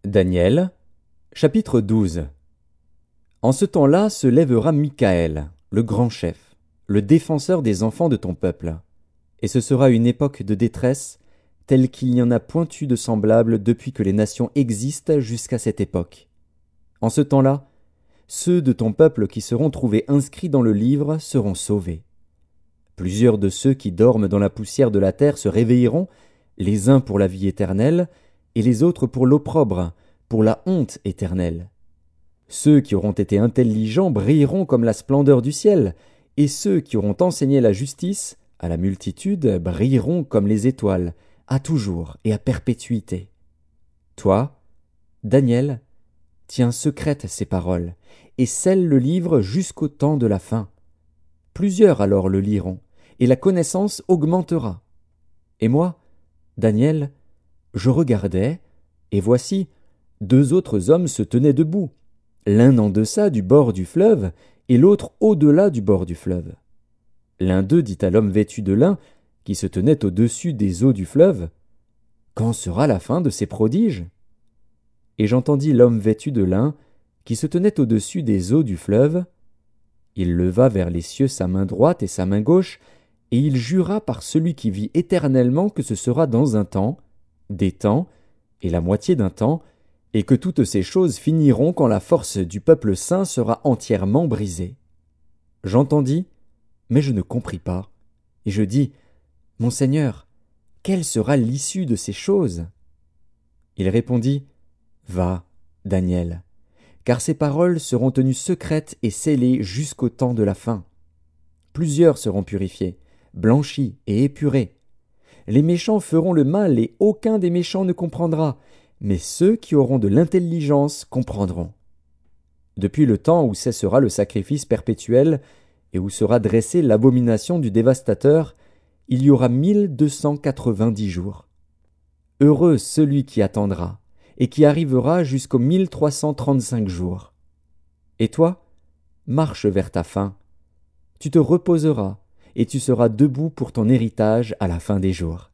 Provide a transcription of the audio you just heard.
Daniel, chapitre 12. En ce temps-là se lèvera Michaël, le grand chef, le défenseur des enfants de ton peuple. Et ce sera une époque de détresse, telle qu'il n'y en a point eu de semblable depuis que les nations existent jusqu'à cette époque. En ce temps-là, ceux de ton peuple qui seront trouvés inscrits dans le livre seront sauvés. Plusieurs de ceux qui dorment dans la poussière de la terre se réveilleront, les uns pour la vie éternelle, et les autres pour l'opprobre, pour la honte éternelle. Ceux qui auront été intelligents brilleront comme la splendeur du ciel, et ceux qui auront enseigné la justice, à la multitude, brilleront comme les étoiles, à toujours et à perpétuité. Toi, Daniel, tiens secrètes ces paroles, et scelle le livre jusqu'au temps de la fin. Plusieurs alors le liront, et la connaissance augmentera. Et moi, Daniel, je regardais, et voici, deux autres hommes se tenaient debout, l'un en deçà du bord du fleuve, et l'autre au-delà du bord du fleuve. L'un d'eux dit à l'homme vêtu de lin, qui se tenait au-dessus des eaux du fleuve, « Quand sera la fin de ces prodiges ?» Et j'entendis l'homme vêtu de lin, qui se tenait au-dessus des eaux du fleuve. Il leva vers les cieux sa main droite et sa main gauche, et il jura par celui qui vit éternellement que ce sera dans un temps, des temps, et la moitié d'un temps, et que toutes ces choses finiront quand la force du peuple saint sera entièrement brisée. J'entendis, mais je ne compris pas, et je dis, « Mon Seigneur, quelle sera l'issue de ces choses ?» Il répondit, « Va, Daniel, car ces paroles seront tenues secrètes et scellées jusqu'au temps de la fin. Plusieurs seront purifiés, blanchis et épurés. Les méchants feront le mal et aucun des méchants ne comprendra, mais ceux qui auront de l'intelligence comprendront. Depuis le temps où cessera le sacrifice perpétuel et où sera dressée l'abomination du dévastateur, il y aura 1290 jours. Heureux celui qui attendra et qui arrivera jusqu'aux 1335 jours. Et toi, marche vers ta fin. Tu te reposeras et tu seras debout pour ton héritage à la fin des jours.